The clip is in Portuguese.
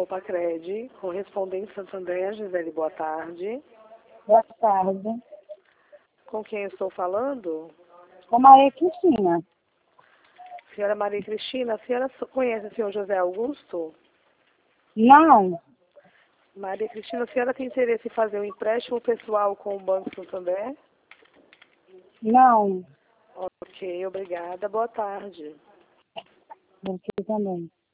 Pacred, correspondente Santander, Gisele, boa tarde. Boa tarde. Com quem eu estou falando? Com Maria Cristina. Senhora Maria Cristina, a senhora conhece o senhor José Augusto? Não, Maria Cristina, a senhora tem interesse em fazer um empréstimo pessoal com o Banco Santander? não. Ok, obrigada. Boa tarde. Você também.